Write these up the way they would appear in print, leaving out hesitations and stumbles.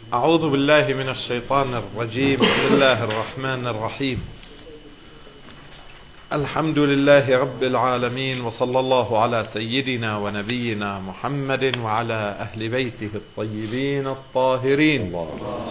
أعوذ بالله من الشيطان الرجيم. بسم الله الرحمن الرحيم. الحمد لله رب العالمين، وصلى الله على سيدنا ونبينا محمد وعلى أهل بيته الطيبين الطاهرين،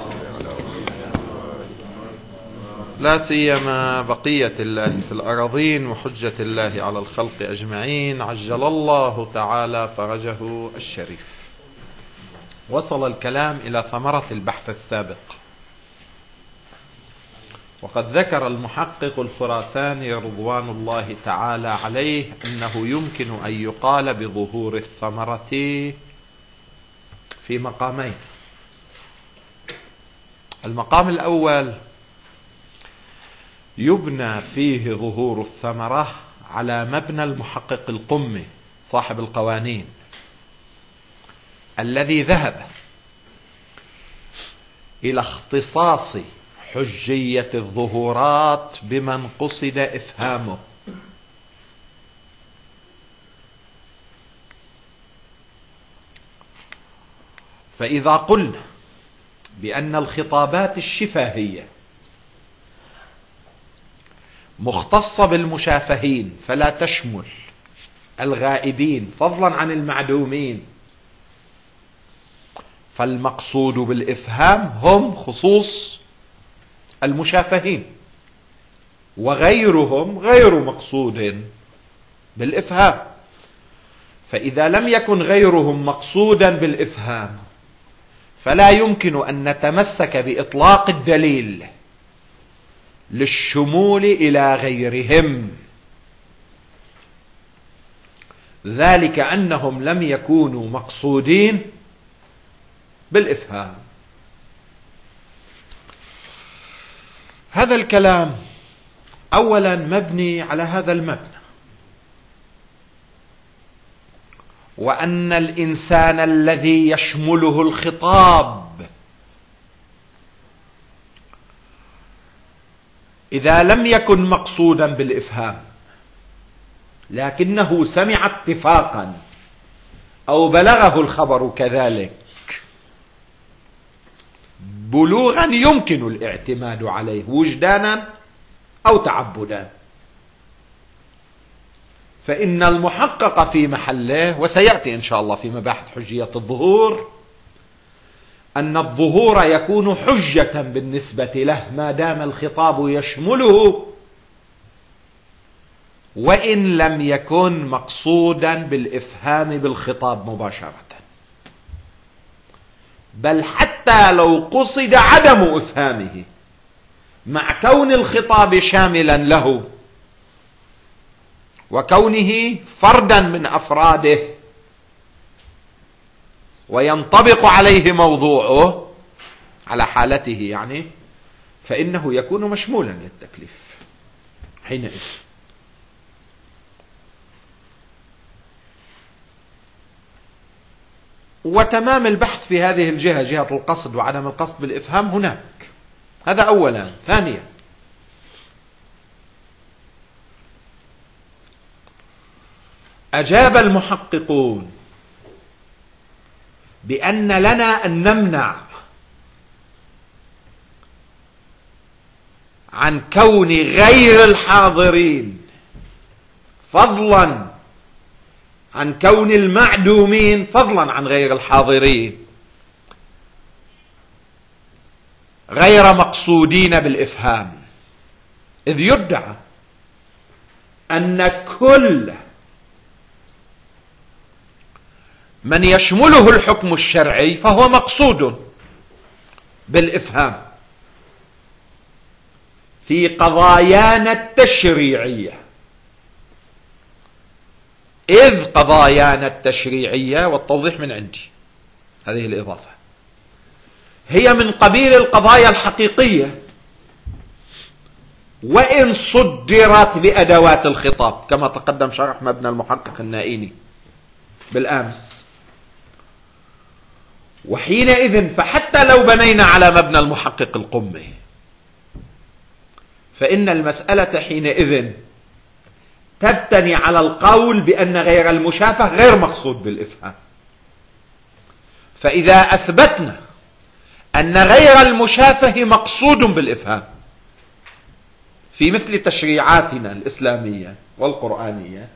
لا سيما بقية الله في الأراضين وحجة الله على الخلق أجمعين، عجل الله تعالى فرجه الشريف. وصل الكلام إلى ثمرة البحث السابق، وقد ذكر المحقق الخراساني رضوان الله تعالى عليه أنه يمكن أن يقال بظهور الثمرة في مقامين. المقام الأول يبنى فيه ظهور الثمرة على مبنى المحقق القمي صاحب القوانين، الذي ذهب إلى اختصاص حجية الظهورات بمن قصد إفهامه. فإذا قلنا بأن الخطابات الشفاهية مختصة بالمشافهين فلا تشمل الغائبين فضلا عن المعدومين، فالمقصود بالإفهام هم خصوص المشافهين، وغيرهم غير مقصود بالإفهام. فإذا لم يكن غيرهم مقصودا بالإفهام فلا يمكن أن نتمسك بإطلاق الدليل للشمول إلى غيرهم، ذلك أنهم لم يكونوا مقصودين بالإفهام. هذا الكلام أولا مبني على هذا المبنى، وأن الإنسان الذي يشمله الخطاب إذا لم يكن مقصودا بالإفهام لكنه سمع اتفاقا أو بلغه الخبر كذلك بلوغا يمكن الاعتماد عليه وجدانا أو تعبدا، فإن المحقق في محله، وسيأتي إن شاء الله في مباحث حجية الظهور، أن الظهور يكون حجة بالنسبة له ما دام الخطاب يشمله وإن لم يكن مقصودا بالإفهام بالخطاب مباشرة، بل حتى لو قصد عدم إفهامه مع كون الخطاب شاملا له وكونه فردا من أفراده وينطبق عليه موضوعه على حالته يعني، فإنه يكون مشمولا للتكليف حينئذ. وتمام البحث في هذه الجهة، جهة القصد وعدم القصد بالإفهام هناك. هذا أولا. ثانيا، أجاب المحققون بأن لنا أن نمنع عن كون غير الحاضرين فضلا عن كون المعدومين فضلا عن غير الحاضرين غير مقصودين بالإفهام، إذ يدعى أن كل من يشمله الحكم الشرعي فهو مقصود بالإفهام في قضايانا التشريعية، إذ قضايانا التشريعية، والتوضيح من عندي هذه الإضافة، هي من قبيل القضايا الحقيقية وإن صدرت بأدوات الخطاب كما تقدم شرح مبنى المحقق النائيني بالأمس. وحينئذ فحتى لو بنينا على مبنى المحقق القمي فإن المسألة حينئذ تبتني على القول بأن غير المشافه غير مقصود بالإفهام. فإذا أثبتنا أن غير المشافه مقصود بالإفهام في مثل تشريعاتنا الإسلامية والقرآنية،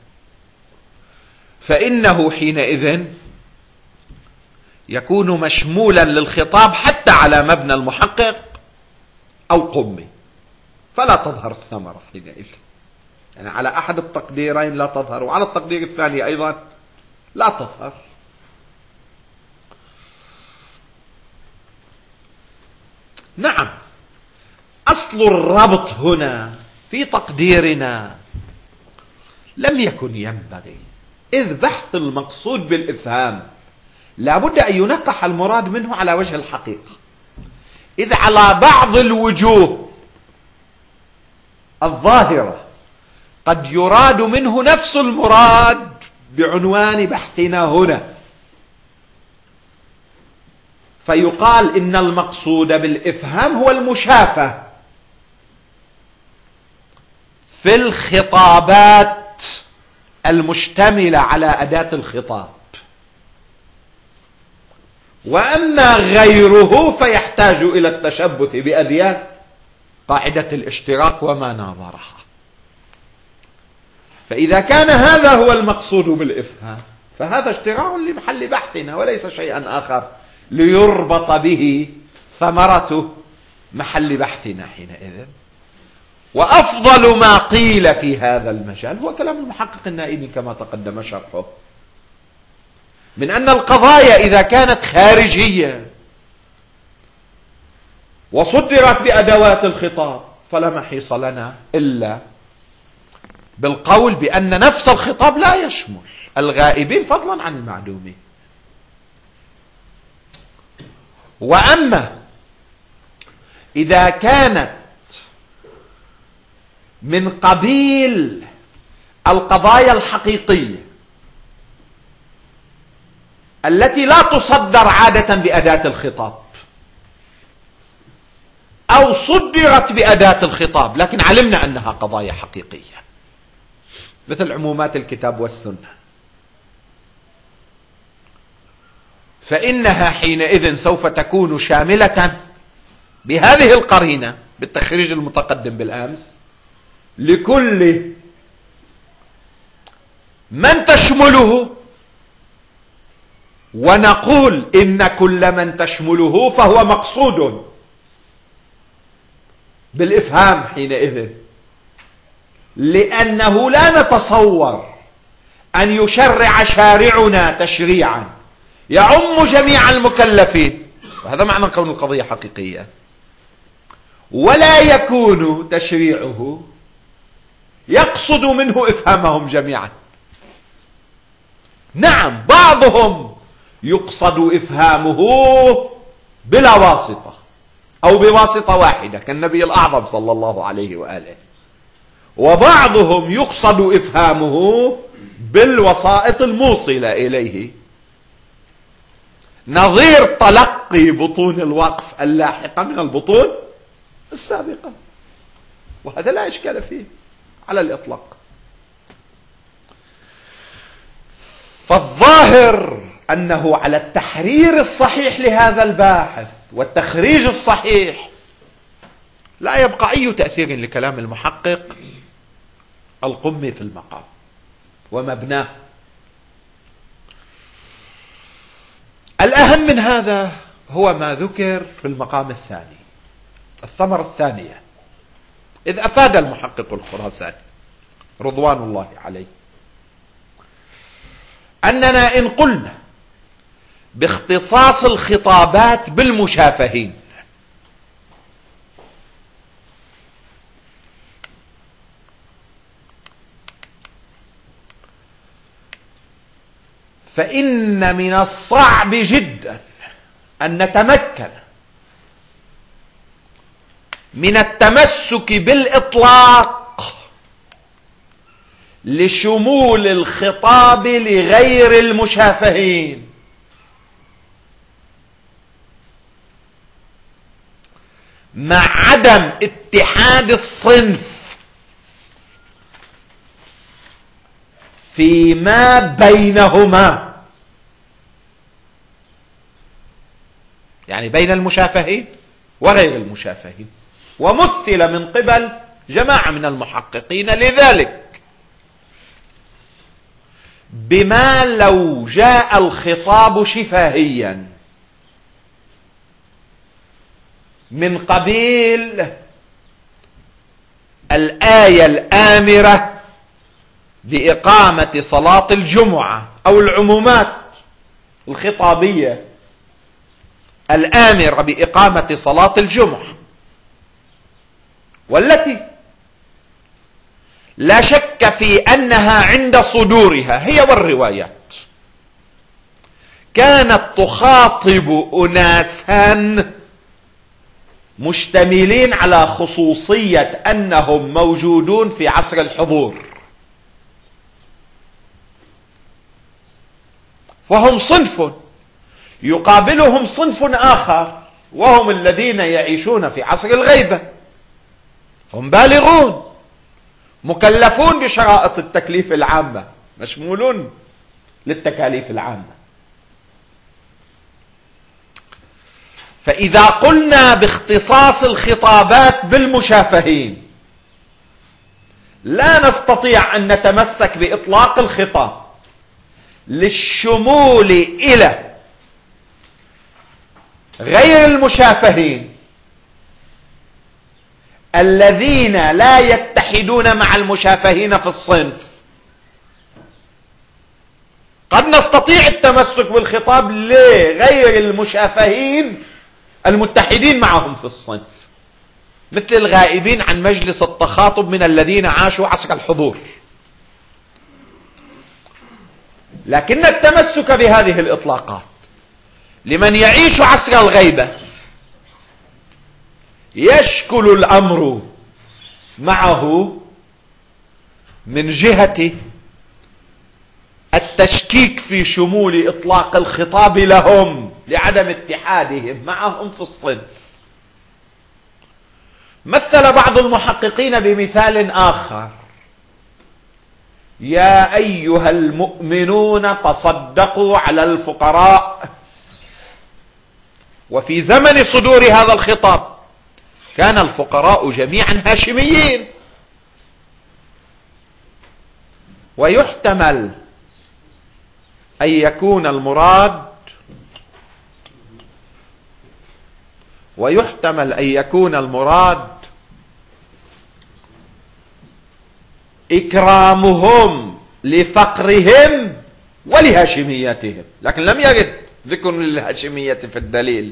فإنه حينئذ يكون مشمولا للخطاب حتى على مبنى المحقق أو قمي، فلا تظهر الثمرة حينئذ. يعني على أحد التقديرين لا تظهر، وعلى التقدير الثاني أيضا لا تظهر. نعم، أصل الربط هنا في تقديرنا لم يكن ينبغي، إذ بحث المقصود بالإفهام لابد أن ينقح المراد منه على وجه الحقيقة، إذ على بعض الوجوه الظاهرة قد يراد منه نفس المراد بعنوان بحثنا هنا، فيقال إن المقصود بالإفهام هو المشافة في الخطابات المشتملة على أداة الخطاب، وأما غيره فيحتاج إلى التشبث بأديان قاعدة الاشتراك وما ناظرها. فإذا كان هذا هو المقصود بالإفهام فهذا اشتراع لمحل بحثنا وليس شيئا آخر ليربط به ثمرة محل بحثنا حينئذ. وأفضل ما قيل في هذا المجال هو كلام المحقق النائمي كما تقدم شرحه، من أن القضايا إذا كانت خارجية وصدرت بأدوات الخطاب فلا محيص لنا إلا بالقول بأن نفس الخطاب لا يشمل الغائبين فضلا عن المعدومين. وأما إذا كانت من قبيل القضايا الحقيقية التي لا تصدر عادة بأداة الخطاب أو صدرت بأداة الخطاب لكن علمنا أنها قضايا حقيقية مثل عمومات الكتاب والسنة، فإنها حينئذ سوف تكون شاملة بهذه القرينة بالتخريج المتقدم بالأمس لكل من تشمله، ونقول إن كل من تشمله فهو مقصود بالإفهام حينئذ، لأنه لا نتصور أن يشرع شارعنا تشريعا يعم جميع المكلفين، وهذا معنى كون القضية حقيقية، ولا يكون تشريعه يقصد منه إفهامهم جميعا. نعم، بعضهم يقصد إفهامه بلا واسطة أو بواسطة واحدة كالنبي الأعظم صلى الله عليه وآله، وبعضهم يقصد إفهامه بالوسائط الموصلة إليه نظير تلقي بطون الوقف اللاحقة من البطون السابقة، وهذا لا إشكال فيه على الإطلاق. فالظاهر أنه على التحرير الصحيح لهذا الباحث والتخريج الصحيح لا يبقى أي تأثير لكلام المحقق القمي في المقام ومبناه. الأهم من هذا هو ما ذكر في المقام الثاني، الثمرة الثانية، إذ أفاد المحقق الخراساني رضوان الله عليه أننا إن قلنا باختصاص الخطابات بالمشافهين فإن من الصعب جدا أن نتمكن من التمسك بالإطلاق لشمول الخطاب لغير المشافهين، مع عدم اتحاد الصنف فيما بينهما. يعني يعني بين المشافهين وغير المشافهين، ومثل من قبل جماعة من المحققين لذلك بما لو جاء الخطاب شفاهيا من قبيل الآية الآمرة بإقامة صلاة الجمعة أو العمومات الخطابية الآمرة بإقامة صلاة الجمعة، والتي لا شك في أنها عند صدورها هي والروايات كانت تخاطب أناسا مشتملين على خصوصية أنهم موجودون في عصر الحضور، فهم صنف يقابلهم صنف آخر وهم الذين يعيشون في عصر الغيبة، هم بالغون مكلفون بشرائط التكليف العامة، مشمولون للتكاليف العامة. فإذا قلنا باختصاص الخطابات بالمشافهين لا نستطيع أن نتمسك بإطلاق الخطاب للشمول إلى غير المشافهين الذين لا يتحدون مع المشافهين في الصنف. قد نستطيع التمسك بالخطاب لغير المشافهين المتحدين معهم في الصنف، مثل الغائبين عن مجلس التخاطب من الذين عاشوا عصر الحضور، لكن التمسك بهذه الإطلاقات لمن يعيش عصر الغيبة يشكل الأمر معه من جهة التشكيك في شمول إطلاق الخطاب لهم لعدم اتحادهم معهم في الصنف. مثل بعض المحققين بمثال آخر: يا أيها المؤمنون تصدقوا على الفقراء. وفي زمن صدور هذا الخطاب كان الفقراء جميعا هاشميين، ويحتمل أن يكون المراد إكرامهم لفقرهم ولهاشميتهم، لكن لم يرد ذكر للهاشمية في الدليل.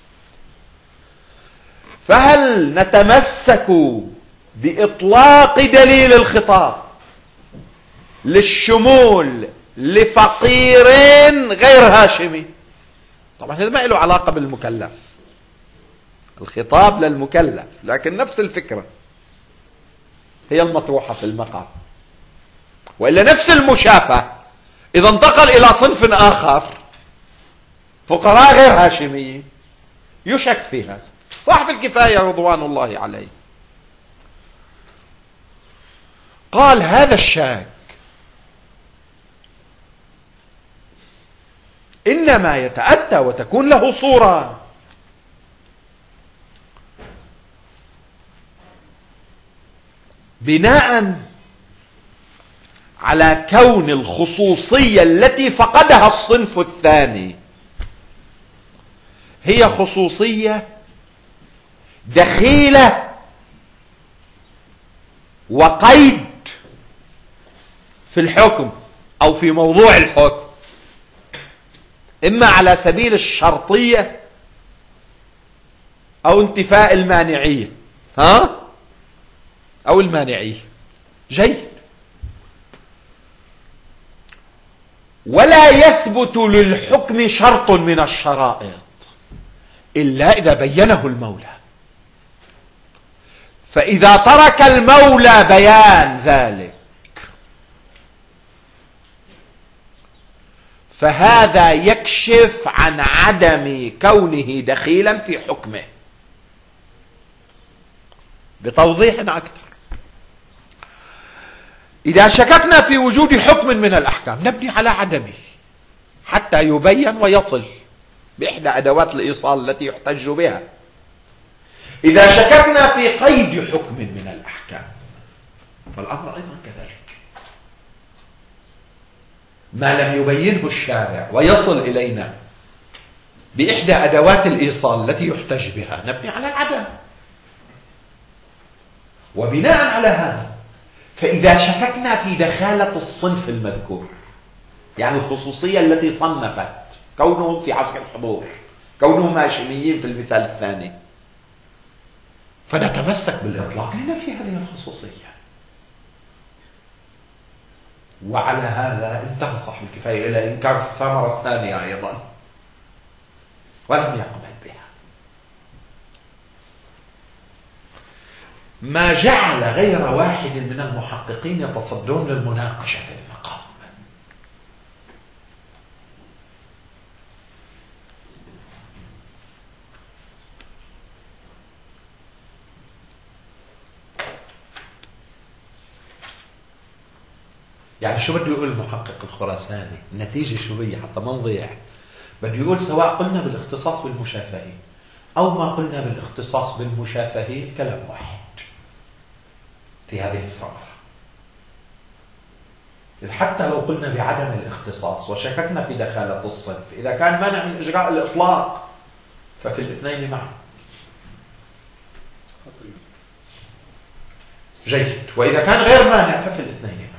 فهل نتمسك بإطلاق دليل الخطاب للشمول لفقير غير هاشمي؟ طبعا هذا ما له علاقة بالمكلف، الخطاب للمكلف، لكن نفس الفكرة هي المطروحة في المقام. وإلا نفس المشافة إذا انتقل إلى صنف آخر فقراء غير هاشميين يشك في هذا. صاحب الكفاية رضوان الله عليه قال: هذا الشاك إنما يتأتى وتكون له صورة بناء على كون الخصوصية التي فقدها الصنف الثاني هي خصوصية دخيلة وقيد في الحكم أو في موضوع الحكم، إما على سبيل الشرطية أو انتفاء المانعية أو المانعية. جيد. ولا يثبت للحكم شرط من الشرائط إلا إذا بينه المولى، فإذا ترك المولى بيان ذلك فهذا يكشف عن عدم كونه دخيلا في حكمه. بتوضيح أكثر: إذا شككنا في وجود حكم من الأحكام نبني على عدمه حتى يبين ويصل بإحدى أدوات الإيصال التي يحتج بها. إذا شككنا في قيد حكم من الأحكام فالأمر أيضا كذلك. ما لم يبينه الشارع ويصل إلينا بإحدى أدوات الإيصال التي يحتج بها نبني على العدم. وبناء على هذا فإذا شككنا في دخالة الصنف المذكور، يعني الخصوصية التي صنفت كونهم في عصر الحضور، كونهم هاشميين في المثال الثاني، فنتمسك بالإطلاق لنفي هذه الخصوصية. وعلى هذا انتهى صاحب الكفاية إلى إنكار الثمرة الثانية أيضا ولم يقبل بها. ما جعل غير واحد من المحققين يتصدون للمناقشة في المقام. يعني شو بده يقول المحقق الخراساني؟ النتيجة شو هي حتى ما نضيع؟ بده يقول سواء قلنا بالاختصاص بالمشافهين أو ما قلنا بالاختصاص بالمشافهين كلام واحد في هذه الثمرة. حتى لو قلنا بعدم الاختصاص وشككنا في دخالة الصنف، إذا كان مانع من إجراء الإطلاق ففي الاثنين معا. جيد. وإذا كان غير مانع ففي الاثنين معا.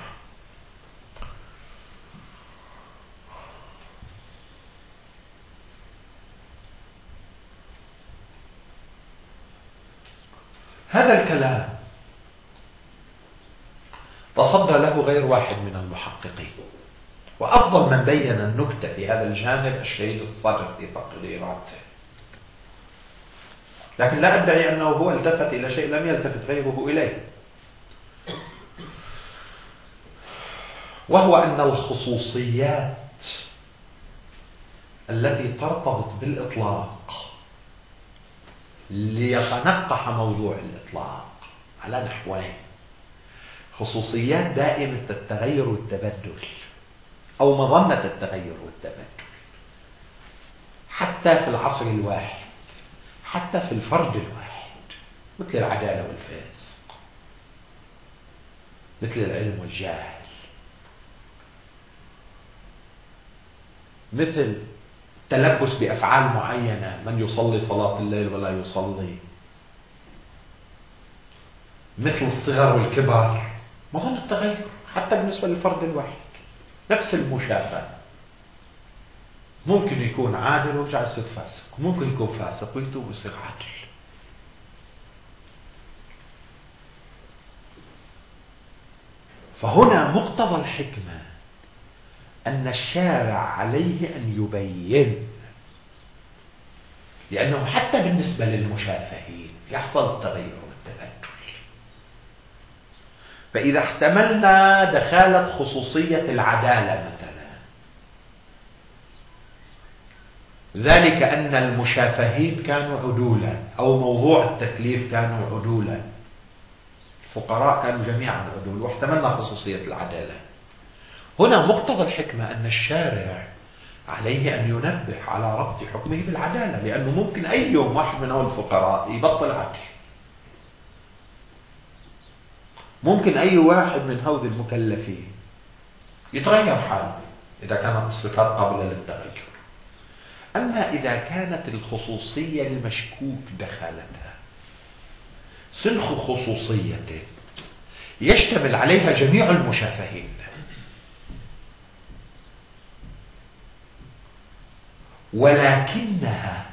هذا الكلام تصدى له غير واحد من المحققين، وأفضل من بين النكتة في هذا الجانب الشهيد الصدر في تقريراته. لكن لا أدعي أنه هو التفت إلى شيء لم يلتفت غيره إليه، وهو أن الخصوصيات التي ترتبط بالإطلاق ليتنقح موضوع الإطلاق على نحوين: خصوصيات دائمة التغير والتبدل أو مظنة التغير والتبدل حتى في العصر الواحد، حتى في الفرد الواحد، مثل العدالة والفسق، مثل العلم والجهل، مثل التلبس بأفعال معينة، من يصلي صلاة الليل ولا يصلي، مثل الصغر والكبر، مظنة التغير حتى بالنسبة للفرد الواحد. نفس المشافهة، ممكن يكون عادل ويرجع يصير فاسق، ممكن يكون فاسق ويتوب ويصير عادل. فهنا مقتضى الحكمة أن الشارع عليه أن يبين، لأنه حتى بالنسبة للمشافهين يحصل التغير والتبدل. فإذا احتملنا دخالة خصوصية العدالة مثلا، ذلك أن المشافهين كانوا عدولا أو موضوع التكليف كانوا عدولا، الفقراء كانوا جميعا عدول، واحتملنا خصوصية العدالة. هنا مقتضى الحكمة أن الشارع عليه أن ينبه على ربط حكمه بالعدالة، لأنه ممكن أي يوم واحد من هؤلاء الفقراء يبطل عدل، ممكن أي واحد من هؤلاء المكلفين يتغير حاله إذا كانت الصفات قابلة للتغير. أما إذا كانت الخصوصية المشكوك دخالتها سلخ خصوصية يشتمل عليها جميع المشافهين، ولكنها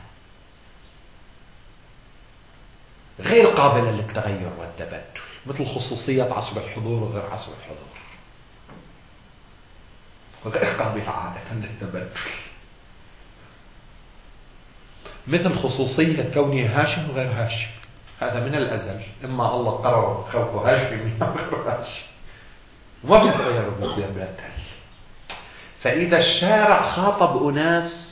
غير قابلة للتغير والتبدل، مثل خصوصية عصر الحضور وغير عصر الحضور، وغير قابلة عادة للتبدل، مثل خصوصية كوني هاشم وغير هاشم، هذا من الأزل، إما الله قرر خلقه هاشم أو غير هاشم، وما بيتغير وبيتبدل. فإذا الشارع خاطب أناس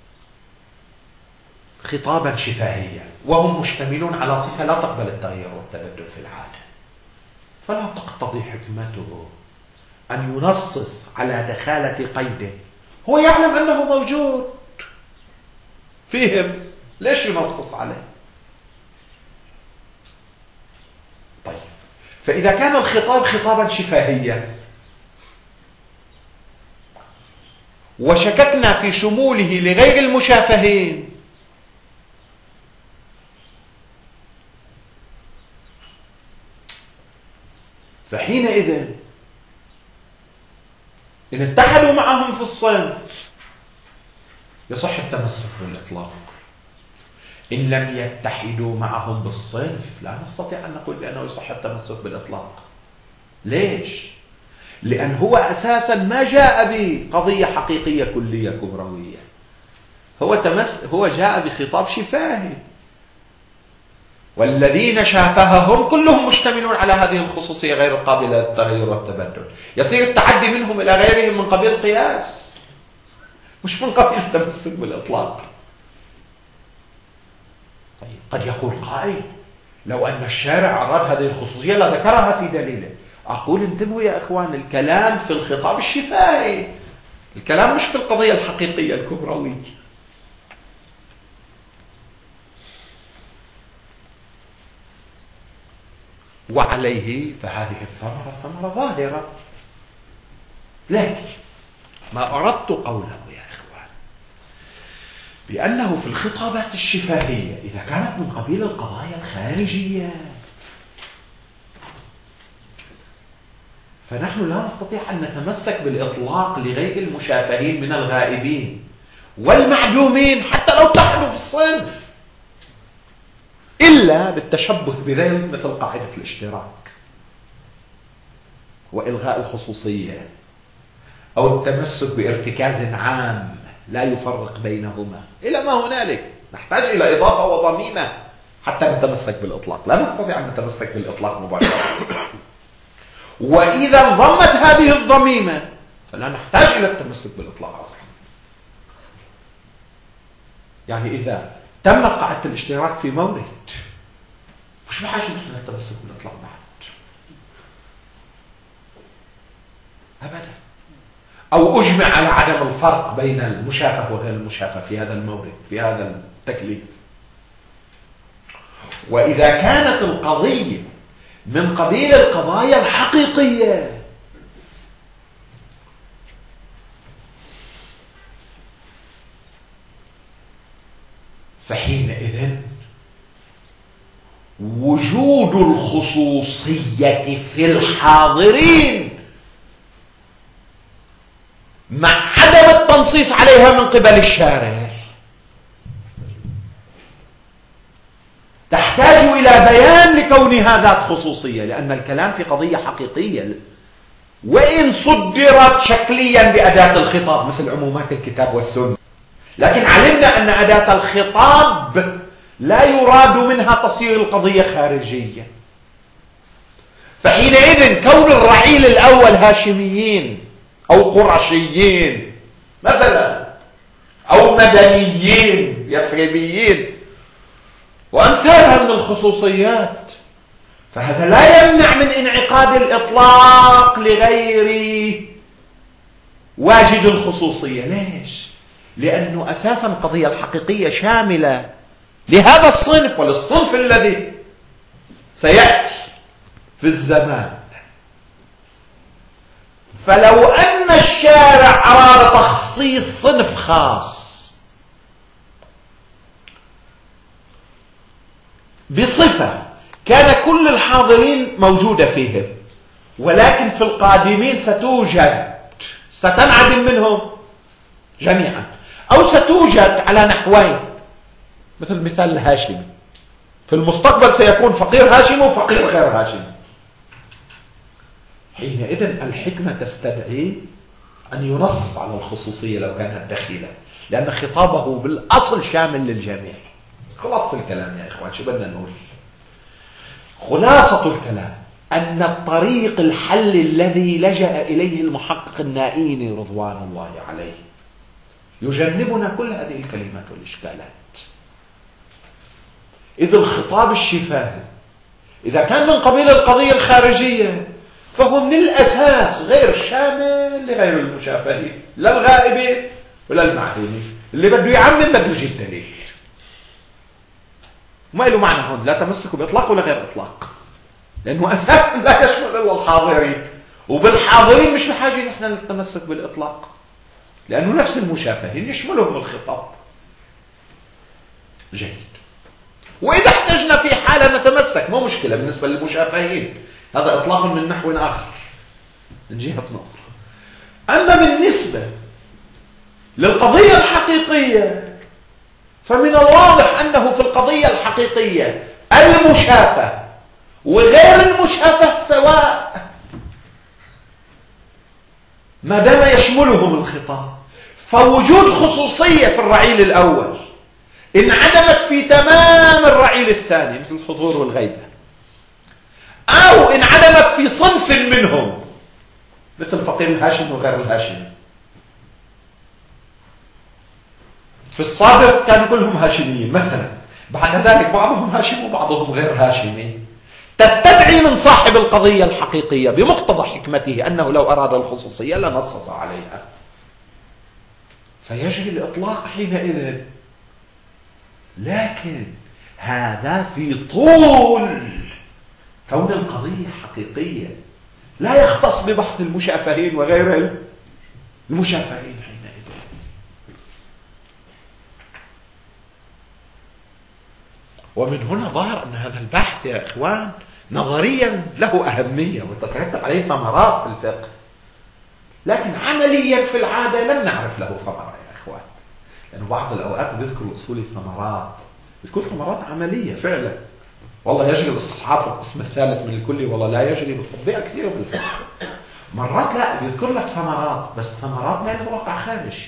خطابا شفاهيا وهم مشتملون على صفة لا تقبل التغير والتبدل في العادة، فلا تقتضي حكمته أن ينصص على دخالة قيد هو يعلم أنه موجود، فهم، ليش ينصص عليه؟ طيب، فإذا كان الخطاب خطابا شفاهيا وشككنا في شموله لغير المشافهين، فحينئذ إن اتحدوا معهم في الصنف يصح التمسك بالإطلاق. إن لم يتحدوا معهم بالصنف لا نستطيع أن نقول بأنه يصح التمسك بالإطلاق. ليش؟ لأن هو أساسا ما جاء بقضية حقيقية كلية كبروية، هو جاء بخطاب شفاهي، والذين شافههم كلهم مشتملون على هذه الخصوصية غير القابلة للتغير والتبدل. يصير التعدي منهم إلى غيرهم من قبيل القياس، مش من قبيل التمسك بالإطلاق. طيب، قد يقول قائل لو أن الشارع أراد هذه الخصوصية لذكرها في دليله. أقول انتبهوا يا إخوان، الكلام في الخطاب الشفاهي، الكلام مش في القضية الحقيقية الكبروية. وعليه فهذه الثمرة ثمرة ظاهرة. لكن ما أردت قوله يا إخوان بأنه في الخطابات الشفاهية إذا كانت من قبيل القضايا الخارجية فنحن لا نستطيع أن نتمسك بالإطلاق لغير المشافهين من الغائبين والمعدومين حتى لو اتحدوا في الصنف، إلا بالتشبث بذيل مثل قاعدة الاشتراك وإلغاء الخصوصية، أو التمسك بارتكاز عام لا يفرق بينهما إلى ما هنالك. نحتاج إلى إضافة وضميمة حتى نتمسك بالإطلاق، لا نستطيع أن نتمسك بالإطلاق مباشرة. وإذا انضمت هذه الضميمة فلا نحتاج إلى التمسك بالإطلاق أصلا. يعني إذا تم قاعدة الاشتراك في مورد مش بحاجة نحن نتمسك بالإطلاق بعد أبدا. أو أجمع على عدم الفرق بين المشافه وغير المشافه في هذا المورد، في هذا التكليف. وإذا كانت القضية من قبيل القضايا الحقيقية فحينئذ وجود الخصوصية في الحاضرين مع عدم التنصيص عليها من قبل الشارع تحتاج إلى بيان لكونها ذات خصوصية، لأن الكلام في قضية حقيقية وإن صدرت شكليا بأداة الخطاب مثل عمومات الكتاب والسنة، لكن علمنا أن أداة الخطاب لا يراد منها تصير القضية خارجية. فحينئذ كون الرعيل الأول هاشميين أو قرشيين مثلا أو مدنيين يثربيين وأمثالها من الخصوصيات، فهذا لا يمنع من انعقاد الإطلاق لغير واجد الخصوصية. ليش؟ لأنه أساسا القضية الحقيقية شاملة لهذا الصنف وللصنف الذي سيأتي في الزمان. فلو أن الشارع أراد تخصيص صنف خاص بصفة كان كل الحاضرين موجودة فيهم، ولكن في القادمين ستنعدم منهم جميعا، أو ستوجد على نحوين مثل مثال الهاشمي، في المستقبل سيكون فقير هاشمي وفقير غير هاشمي. حينئذ الحكمة تستدعي أن ينصص على الخصوصية لو كانت دخيلة، لأن خطابه بالأصل شامل للجميع. خلاص الكلام يا إخوان، شو بدنا نقول؟ خلاصة الكلام أن الطريق الحل الذي لجأ إليه المحقق النائيني رضوان الله عليه يجنبنا كل هذه الكلمات والإشكالات. إذ الخطاب الشفاهي إذا كان من قبيل القضية الخارجية فهو من الأساس غير شامل لغير المشافهين، لا الغائبين ولا المعدومين. اللي بده يعمم بده يجيب دليل. وما له معنى هون لا تمسك بإطلاق ولا غير إطلاق، لأنه أساسا لا يشمل إلا الحاضرين، وبالحاضرين مش بحاجة نحن للتمسك بالإطلاق، لأنه نفس المشافهين يشملهم الخطاب. جيد. وإذا احتجنا في حالة نتمسك مو مشكلة بالنسبة للمشافهين، هذا إطلاق من نحو آخر من جهة أخرى. أما بالنسبة للقضية الحقيقية فمن الواضح أنه في القضية الحقيقية المشافه وغير المشافه سواء ما دام يشملهم الخطاب. فوجود خصوصية في الرعيل الأول انعدمت في تمام الرعيل الثاني مثل الحضور والغيبة، أو انعدمت في صنف منهم مثل الفقير الهاشمي وغير الهاشمي. في السابق كانوا كلهم هاشميين مثلا، بعد ذلك بعضهم هاشمي وبعضهم غير هاشمي. تستدعي من صاحب القضية الحقيقية بمقتضى حكمته أنه لو أراد الخصوصية لنصص عليها، فيجري الإطلاق حينئذ. لكن هذا في طول كون القضية حقيقية، لا يختص ببحث المشافهين وغير المشافهين حينئذ. ومن هنا ظهر أن هذا البحث يا إخوان نظريا له أهمية وتترتب عليه ثمرات في الفقه، لكن عمليا في العادة لم نعرف له ثمرة يا إخوان، لأنه بعض الأوقات بيذكر الأصول ثمرات، بتكون ثمرات عملية فعلا. والله يجري الاستصحاب في القسم الثالث من الكلي، والله لا يجري بالتطبيق كثير بالفقه. مرات لا بيذكر لك ثمرات، بس ثمرات ما لها واقع خارجي.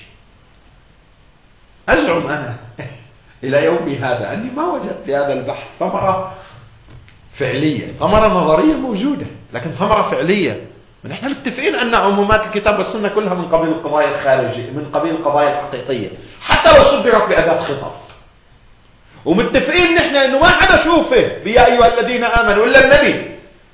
أزعم أنا إلى يومي هذا أني ما وجدت لهذا البحث ثمرة فعلية. ثمرة نظرية موجودة لكن ثمرة فعلية. نحن متفقين أن عمومات الكتاب والسنة كلها من قبيل القضايا الخارجية، من قبيل القضايا الحقيقية حتى لو صدرت بأداة خطاب. ومتفقين نحن أنه ما حدا شوفه يا أيها الذين آمنوا إلا النبي،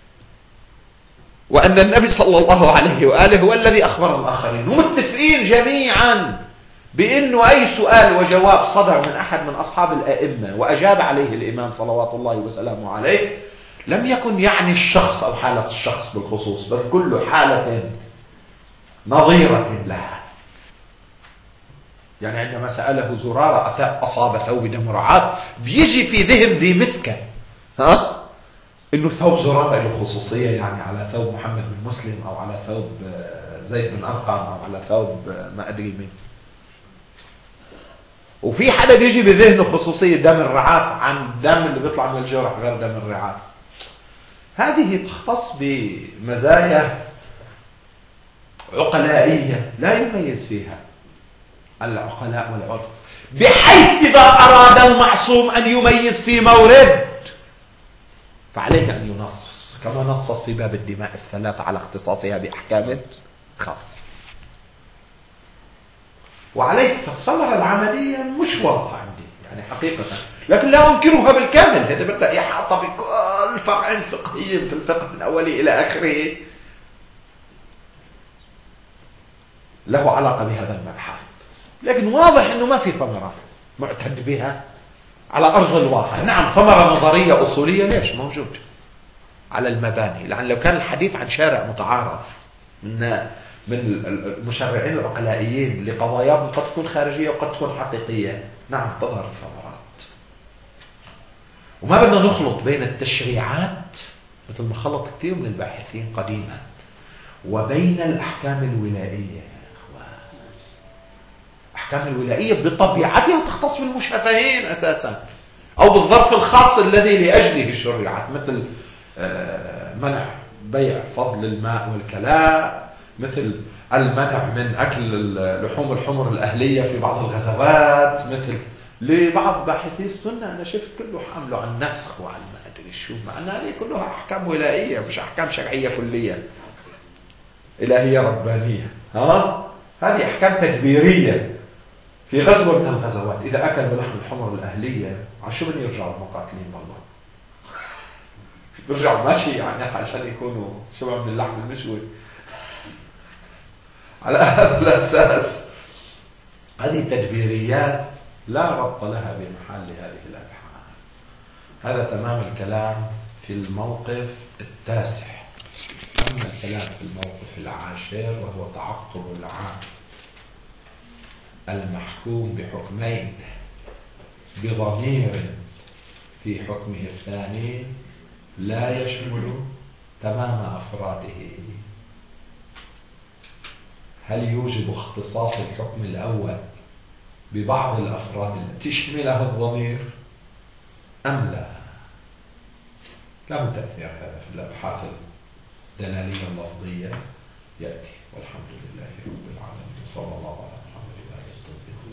وأن النبي صلى الله عليه وآله هو الذي أخبر الآخرين. ومتفقين جميعا بأنه أي سؤال وجواب صدر من أحد من أصحاب الأئمة وأجاب عليه الإمام صلوات الله وسلامه عليه لم يكن يعني الشخص أو حالة الشخص بالخصوص، بل كل حالة نظيرة لها. يعني عندما سأله زرارة أصاب ثوب دم رعاف، بيجي في ذهن ذي مسكة إنه ثوب زرارة له خصوصية، يعني على ثوب محمد بن مسلم أو على ثوب زيد بن أرقم أو على ثوب ما أدري مين. وفي حدا بيجي بذهنه خصوصية دم الرعاف عن الدم اللي بيطلع من الجرح غير دم الرعاف. هذه تختص بمزايا عقلائية لا يميز فيها العقلاء والعرف، بحيث إذا أراد المعصوم أن يميز في مورد فعليه أن ينصص، كما نصص في باب الدماء الثلاثة على اختصاصها بأحكام خاصة. وعليه فالثمرة العملية مش واضحة عندي يعني حقيقة، لكن لا أنكرها بالكامل. هذا بدأ يحاط بكل فرع فقهي في الفقه من أوله إلى آخره له علاقة بهذا المبحث، لكن واضح أنه ما في ثمرة معتد بها على أرض الواقع. نعم ثمرة نظرية أصولية ليش موجود على المباني، لأن لو كان الحديث عن شارع متعارف من المشرعين العقلائيين لقضاياهم قد تكون خارجية وقد تكون حقيقية، نعم تظهر الثمرات. وما بدنا نخلط بين التشريعات مثل ما خلط كثير من الباحثين قديما وبين الأحكام الولائية. يا إخوان الأحكام الولائية بطبيعتها تختص بالمشافهين أساسا أو بالظرف الخاص الذي لأجله شرعت، مثل منع بيع فضل الماء والكلاء، مثل المنع من أكل لحوم الحمر الأهلية في بعض الغزوات، مثل لبعض باحثي السنة أنا شفت كله حامله عن النسخ وعن ما أدري شو، مع أن هذه كلها أحكام ولائية مش أحكام شرعية كلية إلهية ربانية. هذه أحكام تدبيرية في غزوة من الغزوات. إذا أكلوا لحم الحمر الأهلية عشو من يرجعوا المقاتلين والله يرجعوا ماشي يعني عشان يكونوا شبه من اللحم المشوي. على هذا الأساس هذه تدبيريات لا ربط لها بمحل هذه الأبحاث. هذا تمام الكلام في الموقف التاسع. أما الكلام في الموقف العاشر وهو تعقب العام المحكوم بحكمين بضمير في حكمه الثاني لا يشمل تمام أفراده. هل يوجب اختصاص الحكم الأول ببعض الأفراد التي شملها الضمير أم لا؟ له تأثير هذا في الأبحاث الدلالية اللفظية يأتي. والحمد لله رب العالمين، صلى الله عليه وسلم.